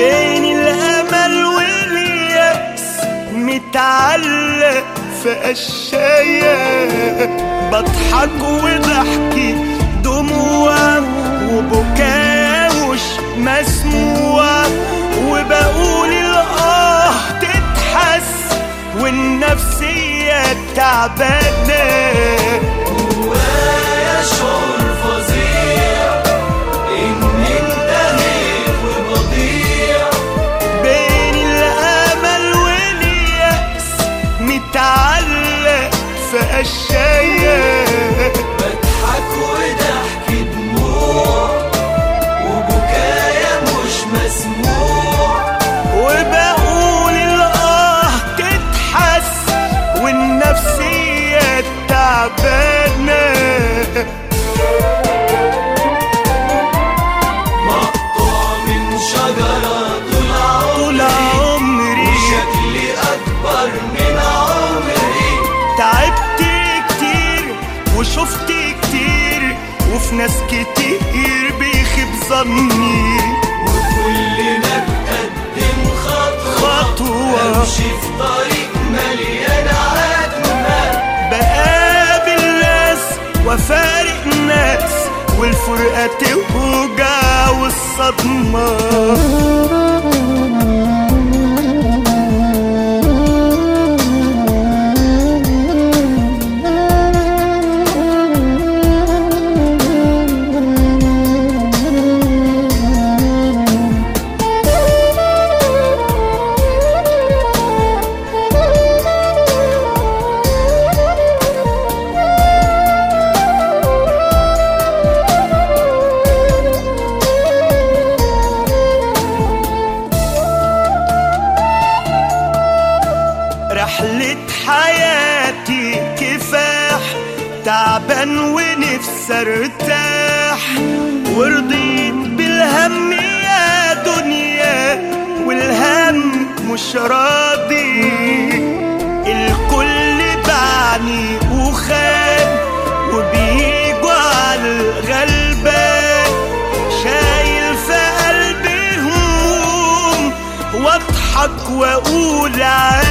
بين الامل واليأس متعلق في قشاية، بضحك وضحكي دموع وبكاء مش مسموع، وبقول الآه تتحس والنفسية تعبانة. جوايا شعور فظيع إن انتهيت وبضيع بين الأمل واليأس متعلق في قشاية، بضحك وضحكي دموع وبكايا مش مسموع، وبقول الآه تتحس والنفسية تعبانة. مقطوع من شجرة طول طول عمري وشكلي أكبر من عمري، تعبت كتير وشفت كتير وفي ناس كتير بيخيب ظني، وكلنا نقدم خطوة أمشي في طريق مليان عتمة، بقابل ناس وفارق ناس والفرقة توجع والصدمة. رحلة حياتي كفاح، تعبان ونفسي ارتاح، ورضيت بالهم يا دنيا والهم مش راضي، الكل باعني وخان وبيجوا على الغلبان، شايل في قلبي هموم واضحك واقول